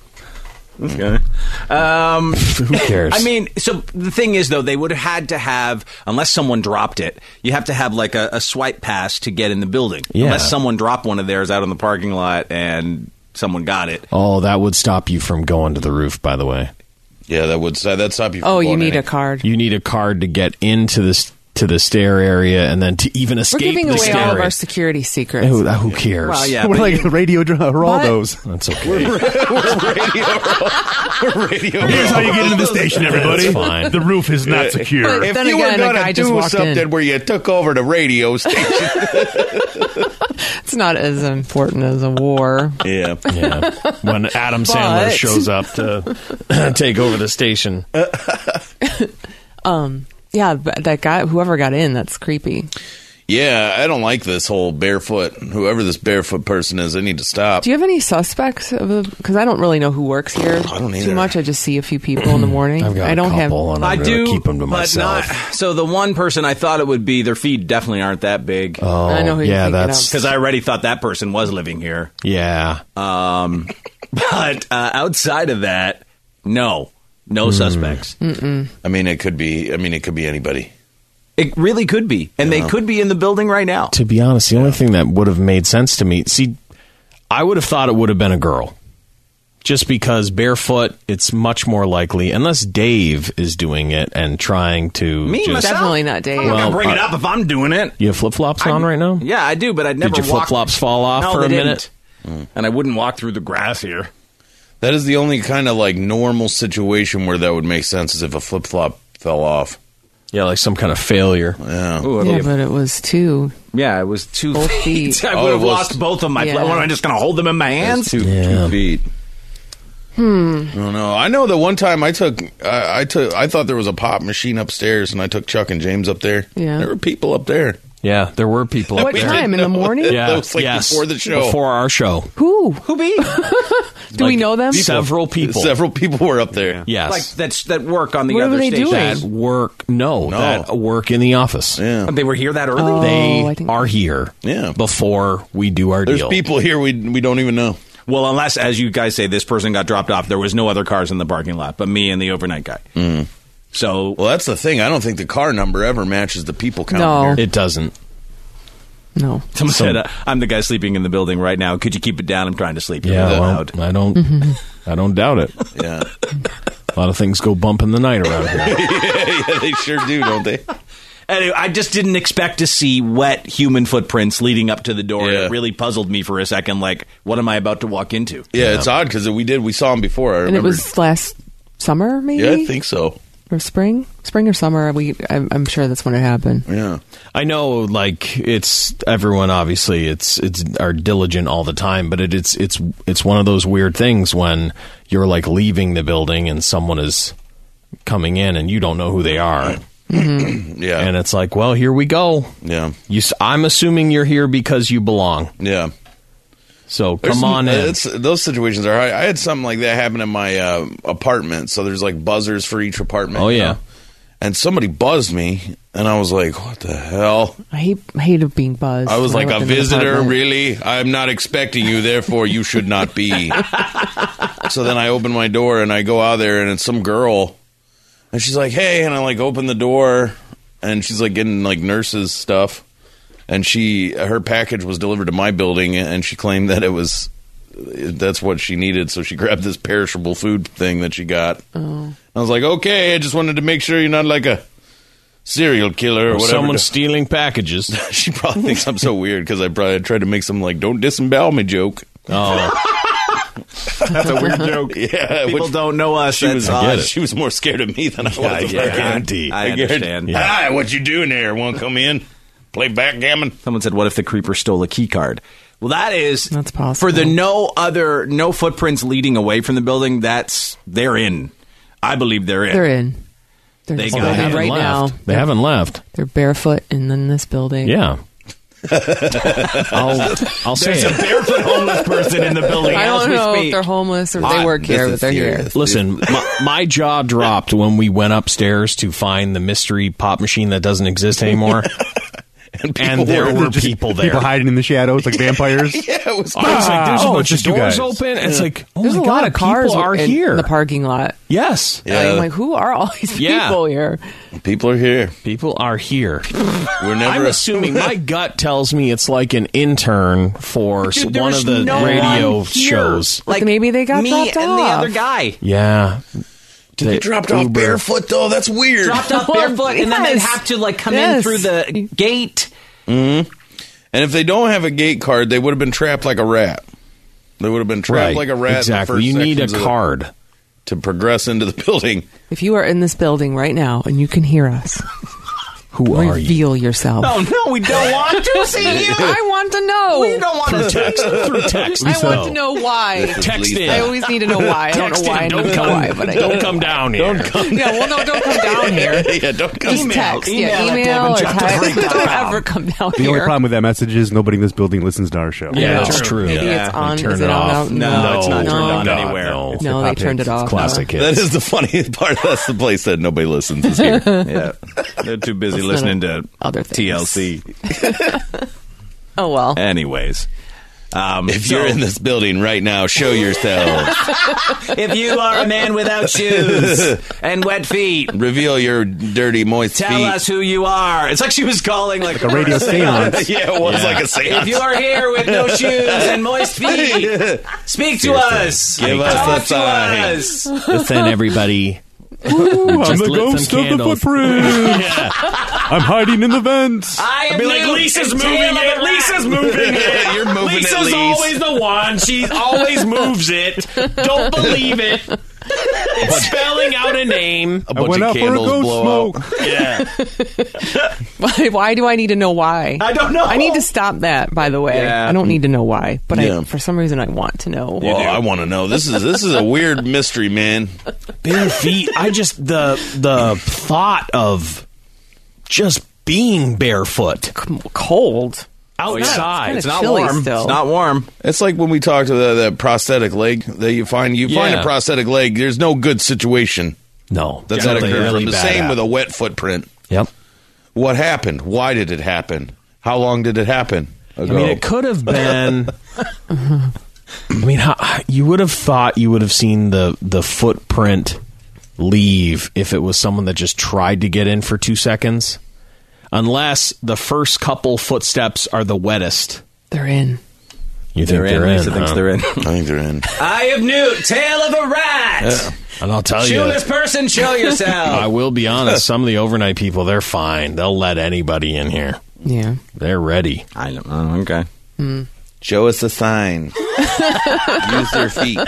Okay. Who cares? I mean, so the thing is, though, they would have had to have, unless someone dropped it, you have to have like a swipe pass to get in the building. Yeah. Unless someone dropped one of theirs out in the parking lot and someone got it. Oh, that would stop you from going to the roof, by the way. Yeah, that'd stop you from Oh, you going need in. a card. You need a card to get into the stair area and then to even We're escape giving the away stair all of area. our security secrets. Who cares? Well, yeah. We're but like radio Geraldo's. That's okay. We're radio. Here's how you get into the station, everybody. That's fine. The roof is not secure. But If then you again, were a going guy to just do walked something in. where you took over the radio station. It's not as important as a war. Yeah. Yeah. When Adam Sandler But- shows up to take over the station. Yeah, but that guy, whoever got in, that's creepy. Yeah, I don't like this whole barefoot. Whoever this barefoot person is, they need to stop. Do you have any suspects? Because I don't really know who works here I don't too either. much. I just see a few people in the morning. I've got I don't a couple, have. and I'm I going do to keep them to but myself. not. So the one person I thought it would be, their feet definitely aren't that big. Oh, I know who you're yeah, thinking that's of. Because I already thought that person was living here. yeah. But outside of that, no suspects. I mean, it could be anybody. It really could be, and they could be in the building right now. To be honest, the only thing that would have made sense to me, I would have thought it would have been a girl. Just because barefoot, it's much more likely, unless Dave is doing it and trying to. Me, just, myself? Definitely not Dave. I'm not Well, gonna bring it up if I'm doing it. You have flip flops on right now? Yeah, I do, but I'd never. Did your flip flops fall off No, for they a minute? didn't. And I wouldn't walk through the grass here. That is the only kind of like normal situation where that would make sense is if a flip flop fell off. Yeah, like some kind of failure. Yeah. Yeah, but it was 2. Yeah, it was 2 Both feet. feet. I would have lost both of my. Yeah. What am I just going to hold them in my hands? 2 feet. I don't know. I know that one time I thought there was a pop machine upstairs, and I took Chuck and James up there. Yeah. There were people up there. Yeah, there were people What up there. time? In the morning? Yeah, That was like before the show. Before our show. Who? Who be? Do we know them? Several people. Several people were up there. Yes. Like that work on the What other were they station. doing? That work, that work in the office. Yeah. They were here that early? Oh, I They think- are here before we do our There's deal. people here we don't even know. Well, unless, as you guys say, this person got dropped off, there was no other cars in the parking lot but me and the overnight guy. So, well, that's the thing. I don't think the car number ever matches the people count. No. here. It doesn't. No. someone said, I'm the guy sleeping in the building right now. Could you keep it down? I'm trying to sleep. You're Yeah, really well, loud. I don't doubt it. Yeah. A lot of things go bump in the night around here. Yeah, they sure do, don't they? Anyway, I just didn't expect to see wet human footprints leading up to the door. Yeah. It really puzzled me for a second. Like, what am I about to walk into? Yeah, it's odd because we saw them before. I And remember. it was last summer, maybe? Yeah, I think so. Or spring or summer. I'm sure that's when it happened. Yeah, I know. Like it's everyone. Obviously, it's are diligent all the time, but it's one of those weird things when you're like leaving the building and someone is coming in and you don't know who they are. Mm-hmm. Yeah, and it's like, well, here we go. Yeah, I'm assuming you're here because you belong. Yeah. So There's come on in. Those situations are. I had something like that happen in my apartment. So there's like buzzers for each apartment. Oh, you yeah. know? And somebody buzzed me, and I was like, "What the hell?" I hate being buzzed. I was when like, I "A lived in an visitor? apartment. Really? I'm not expecting you. Therefore, you should not be." So then I open my door and I go out there, and it's some girl, and she's like, "Hey," and I like open the door, and she's like getting like nurses stuff. And her package was delivered to my building, and she claimed that that's what she needed. So she grabbed this perishable food thing that she got. Oh. I was like, okay, I just wanted to make sure you're not like a serial killer or whatever. Someone stealing packages. She probably thinks I'm so weird because I probably tried to make some like "don't disembowel me" joke. Oh. That's a weird joke. Yeah, People don't know us. She was, That's odd. she was more scared of me than I was. Yeah, of yeah, her. I guarantee. I understand. Yeah. Hi, what you doing there? Want to come in? Play backgammon? Someone said, what if the creeper stole a key card? Well, that's possible. For the no footprints leading away from the building, they're in. I believe they're in. They're in. They're They just got in it. right now. They haven't left. They're barefoot and in this building. Yeah. I'll say There's it. a barefoot homeless person in the building. I as don't we know speak. if they're homeless or they work here, but they're here. Listen, my jaw dropped when we went upstairs to find the mystery pop machine that doesn't exist anymore. And there were people there. People hiding in the shadows like vampires. Yeah, it was. I was like, there's a bunch it's of just you doors guys. open. And it's like, oh There's my a God, lot of cars people are in here. the parking lot. Yes. Yeah. I'm like, who are all these Yeah. people here? People are here. People are here. We're never. I'm assuming, my gut tells me it's like an intern for Dude, one there's of the no radio one here. shows. Like maybe they got me dropped and off. the other guy. Yeah. Did they dropped off barefoot though? That's weird. Dropped off Well, barefoot, and then they'd yes. have to like come in Yes. through the gate. Mm-hmm. And if they don't have a gate card, they would have been trapped like a rat. They would have been trapped Right. like a rat. Exactly. In the You first need a sections of card to progress into the building. If you are in this building right now and you can hear us, Who are you? reveal yourself. Oh no, we don't want to see you. I want to know. We don't want to Text through text. I want to know why. Text in. I always need to know why. I don't Text know why. I in. need to know why, but I Don't come down here. Don't come. Yeah, well, no, don't come down here. Yeah, don't come. Just text. Yeah, Email at email or DevinChuck text. Don't ever come down The here. only problem with that message is nobody in this building listens to our show. Yeah, that's true. Maybe Yeah. it's on. They turned Is it it on? off. No, it's not turned on God, anywhere. no. No, they turned it off. Classic hits. That is the funniest part. That's the place that nobody listens is here. Yeah, they're too busy That's listening not to other things. TLC. Oh well. Anyways, If you're in this building right now, show yourself. if you are a man without shoes and wet feet, Reveal your dirty, moist tell feet. us who you are. It's like she was calling like a radio seance. Yeah, it was like a seance. If you are here with no shoes and moist feet, speak to us. Give us Talk a to sign. us. Listen, everybody. Ooh, I'm Just the lit some ghost of the candles. footprint. Yeah. I'm hiding in the vents. I am I'd be like, Luke, Lisa's and moving Taylor it. the Lisa's rat. moving it. You're moving Lisa's it, Lise. always the one. She always moves it. Don't believe it. It's spelling out a name. A bunch of candles blow out. Yeah. Why do I need to know why? I don't know. I need to stop that, by the way. Yeah. I don't need to know why, but Yeah. for some reason I want to know. Well, I want to know. This is a weird mystery, man. Bare feet. I just the thought of just being barefoot, cold outside. It's not warm. Still. It's not warm. It's like when we talked to that prosthetic leg that you find a prosthetic leg. There's no good situation. No, that's not occurred really from. The bad same app. with a wet footprint. Yep. What happened? Why did it happen? How long did it happen ago? I mean, it could have been. I mean, you would have thought you would have seen the footprint leave if it was someone that just tried to get in for 2 seconds. Unless the first couple footsteps are the wettest. They're in. You think they're in? Lisa thinks they're in. I think they're in. Eye of Newt, tail of a rat. Yeah. And I'll tell you, Shoeless person, show yourself. I will be honest. Some of the overnight people, they're fine. They'll let anybody in here. Yeah, they're ready. I know. Oh, okay. Show us a sign. Use their feet.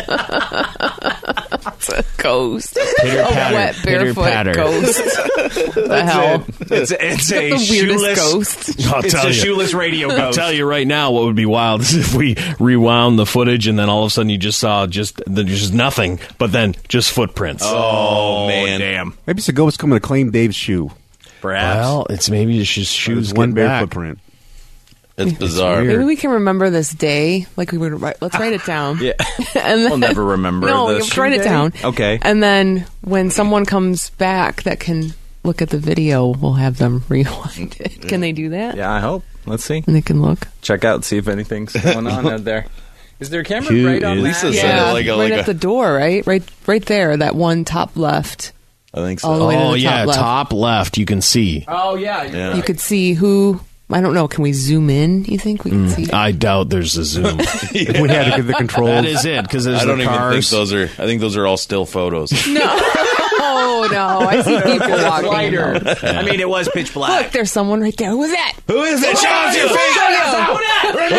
It's a ghost. Pitter A patter, wet barefoot pitter patter. ghost. The hell? It's a the weirdest shoeless ghost. I'll It's tell a you. shoeless radio I'll ghost. tell you right now what would be wild is if we rewound the footage and then all of a sudden you just saw just nothing, but then just footprints. Oh, man. Damn. Maybe it's a ghost coming to claim Dave's shoe. Perhaps. Well, it's maybe it's just shoes There's one getting bare back. footprint. It's bizarre. Maybe we can remember this day. Like we would. Let's write it down. Yeah. And then, We'll never remember No, the you have to shoe write it day? down. Okay. And then when someone comes back that can look at the video, we'll have them rewind it. Can they do that? Yeah, I hope. Let's see. And they can look. Check out, see if anything's going on out there. Is there a camera Who right on is- that? Lisa said Yeah, like right a at the door, right? Right there. That one top left. I think All the so. way to Oh the yeah, top left. top left. You can see. Oh, yeah. Yeah. You could see who. I don't know. Can we zoom in? You think we can see? I doubt there's a zoom. If we had to get the controls. That is it because there's I don't the even think cars. those are. I think those are all still photos. No. Oh no! I see people walking. Lighter. though. I mean, it was pitch black. Look, there's someone right there. Who was that? Who is it? Show us your face.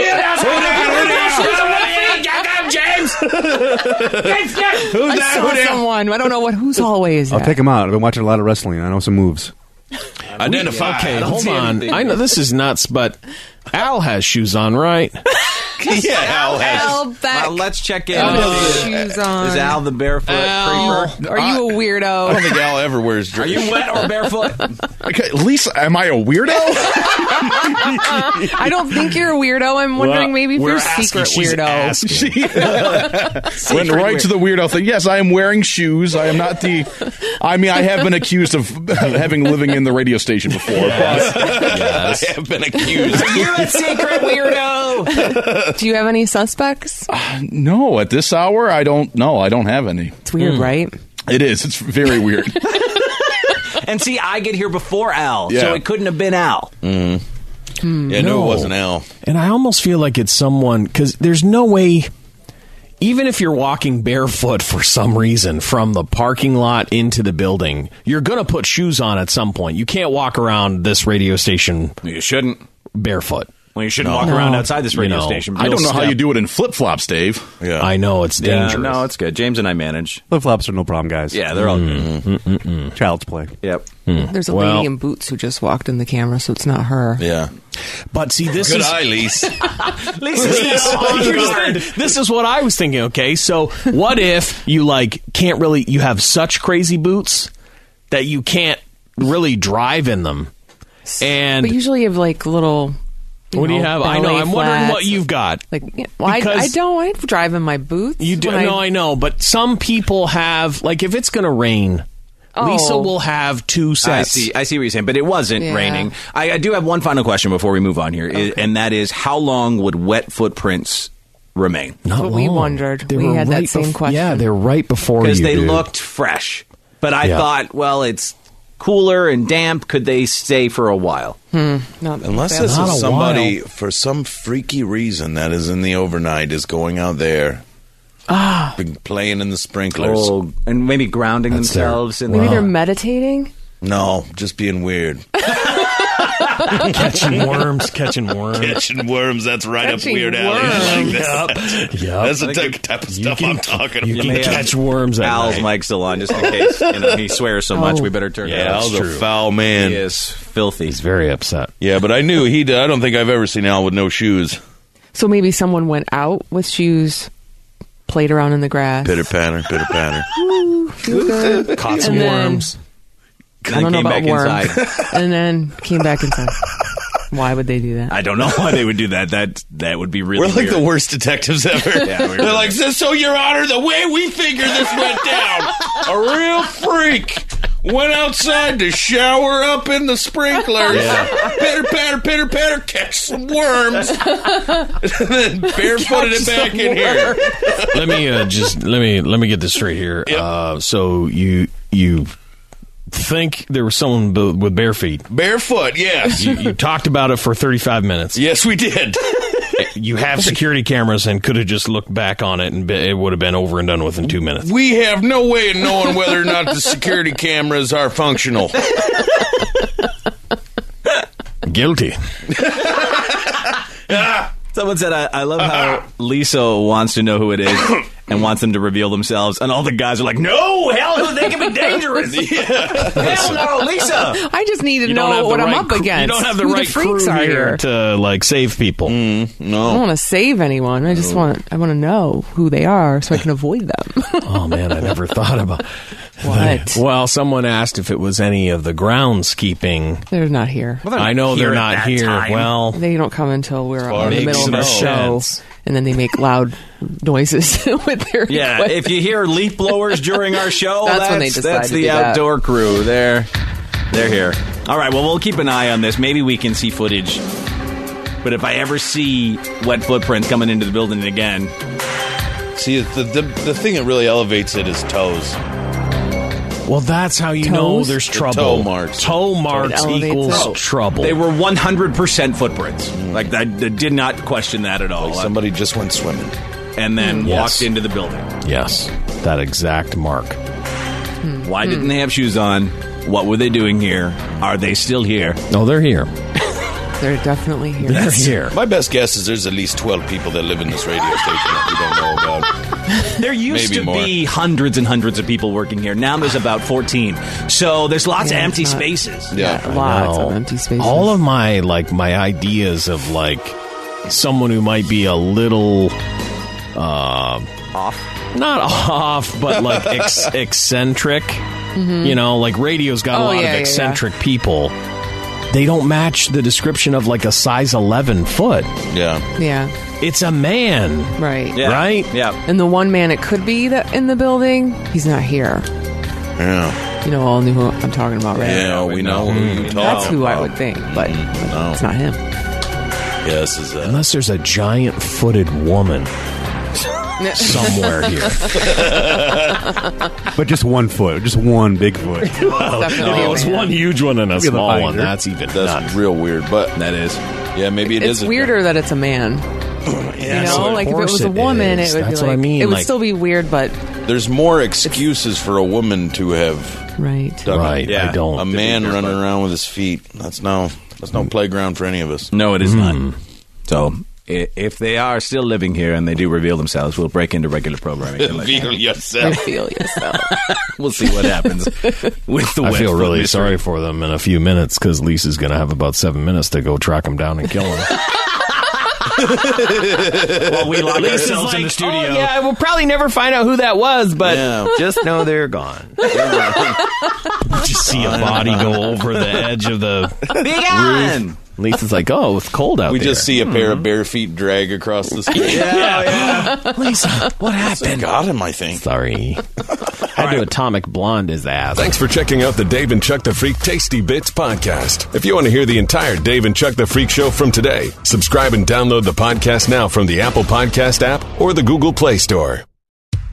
I saw someone. I don't know whose hallway is I'll that. take him out. I've been watching a lot of wrestling. I know some moves. Identify. Okay, hold on. I know this is nuts, but Al has shoes on, right? Yeah, Al has. Al Beck. Well, let's check in. Shoes on. Is Al the barefoot creeper? Are you a weirdo? I don't think Al ever wears Are dress. you wet or barefoot? Okay, Lisa, am I a weirdo? I don't think you're a weirdo. I'm wondering maybe if you're a secret weirdo. Went right to the weirdo thing. Yes, I am wearing shoes. I am not the. I mean, I have been accused of living in the radio station before. But I have been accused. You a secret weirdo? Do you have any suspects? no, at this hour, I don't. No, I don't have any. It's weird, right? It is. It's very weird. And see, I get here before Al, Yeah. so it couldn't have been Al. Yeah, no, it wasn't Al. And I almost feel like it's someone because there's no way. Even if you're walking barefoot for some reason from the parking lot into the building, you're going to put shoes on at some point. You can't walk around this radio station You shouldn't. barefoot. Well, you shouldn't walk around outside this radio station. I don't know how you do it in flip flops, Dave. Yeah. I know it's dangerous. No, it's good. James and I manage. Flip flops are no problem, guys. Yeah, they're all good. Child's play. Yep. There's a Well- lady in boots who just walked in the camera, so it's not her. Yeah. But see, this Good is eye, Lise. this is what I was thinking. Okay, so what if you you have such crazy boots that you can't really drive in them, and But usually you have like little. what do you have? I know. ballet I'm wondering flats. what you've got. Like, well, I Because- don't. I drive in my boots. You do? when No, I know, but some people have like if it's going to rain. Oh. Lisa will have two sets. I see what you're saying, but it wasn't Yeah. raining. I do have one final question before we move on here, and that is how long would wet footprints remain? Not what we long. wondered. They We were had that right same question. Yeah, they're right before you. Because they dude. looked fresh. But I Yeah. thought, well, it's cooler and damp. Could they stay for a while? Not Unless that this Not a is somebody, while. for some freaky reason that is in the overnight, is going out there, been playing in the sprinklers. Oh, and maybe grounding That's themselves. In Maybe the, they're meditating. No, just being weird. Catching worms. Catching worms. That's right Catching up Weird Alley. Yep. That's the type of stuff I'm talking You about. can catch worms at Al's night. mic still on, just in case. He swears so much, we better turn it Yeah, off. Al's a foul man. He is filthy. He's very upset. Yeah, but I knew he did. I don't think I've ever seen Al with no shoes. So maybe someone went out with shoes, played around in the grass. Pitter patter. Ooh, feel good. Caught some And then- worms. I don't know came about back worms. inside. And then came back inside. Why would they do that? I don't know why they would do that. That would be really We're like weird. the worst detectives ever. They're like, so Your Honor, the way we figure this went down, a real freak went outside to shower up in the sprinklers. Pitter patter, catch some worms, and then barefooted it back in here. Let me get this straight here. Yep. So you think there was someone with bare feet? Barefoot, yes. You talked about it for 35 minutes. Yes, we did. You have security cameras and could have just looked back on it and it would have been over and done within 2 minutes. We have no way of knowing whether or not the security cameras are functional. Guilty. Someone said, I love how Lisa wants to know who it is and wants them to reveal themselves. And all the guys are like, no, hell, they can be dangerous. Hell no, Lisa. I just need to know what I'm up against. You don't have the Who right the freaks crew are here here. to like save people. I don't want to save anyone. I just want to know who they are so I can avoid them. Oh man, I never thought about What? Well, someone asked if it was any of the groundskeeping. They're not here. I know they're not here. Well, they don't come until we're in the Makes middle of no our show, sense. and then they make loud noises with their equipment. If you hear leaf blowers during our show, That's when they decide that's to the do that. outdoor crew. They're here. All right, well, we'll keep an eye on this. Maybe we can see footage. But if I ever see wet footprints coming into the building again... See, the thing that really elevates it is toes. well, that's how you Toes? know there's The trouble. toe marks. Toe marks elevates equals it. trouble. They were 100% footprints. Like, I did not question that at all. Like somebody just went swimming. And then Yes. walked into the building. Yes, that exact mark. Why didn't they have shoes on? What were they doing here? Are they still here? No, they're here. They're definitely here. They're here. My best guess is there's at least 12 people that live in this radio station that we don't know about. There used Maybe to more. be hundreds and hundreds of people working here. Now there's about 14. So there's lots of Yeah, empty it's not- spaces. Yeah. Lots No. of empty spaces. All of my ideas of like someone who might be a little Off. not off, but like eccentric. You know, like radio's got a lot of eccentric people. They don't match the description of like a size 11 foot. Yeah. Yeah. It's a man. Right. Yeah. Right? Yeah. And the one man it could be that in the building, he's not here. Yeah. You know, all knew who I'm talking about, right? Yeah, we know who you talk That's who I about. would think, but No. it's not him. Yeah, this is Unless there's a giant footed woman somewhere here. But just 1 foot, just one big foot. Definitely it's a man. one huge one and a Maybe the small one. binder. That's even that's nuts. real weird, but That is. yeah, maybe it is. It's weirder that it's a man. Yeah, You so know, of like if it course was a woman, is. it would That's be what I like mean. it would like, still be weird, but There's more excuses for a woman to have right. done right. it. I don't. A man running around with his feet. That's no playground for any of us. No, it is not. So if they are still living here and they do reveal themselves, we'll break into regular programming. and let you know. Feel yourself. Feel yourself. We'll see what happens with the I wet feel foot really mystery. sorry for them in a few minutes because Lisa's going to have about 7 minutes to go track them down and kill them. Well, we lock ourselves in the studio. Oh, yeah, we'll probably never find out who that was, but Yeah. just know they're gone. Just see a body go over the edge of the Be gone! Lisa's like, oh, it's cold out We there. just see a pair of bare feet drag across the street. yeah. Lisa, what happened? Got him, I think. Sorry. Had to atomic blonde his ass. Thanks for checking out the Dave and Chuck the Freak Tasty Bits podcast. If you want to hear the entire Dave and Chuck the Freak show from today, subscribe and download the podcast now from the Apple Podcast app or the Google Play Store.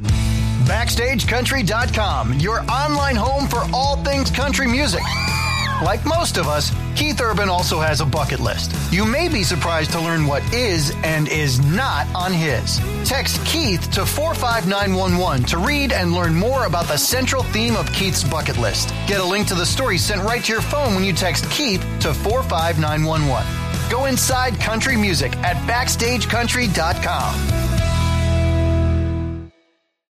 BackstageCountry.com, your online home for all things country music. Like most of us, Keith Urban also has a bucket list. You may be surprised to learn what is and is not on his. Text Keith to 45911 to read and learn more about the central theme of Keith's bucket list. Get a link to the story sent right to your phone when you text Keith to 45911. Go inside country music at BackstageCountry.com.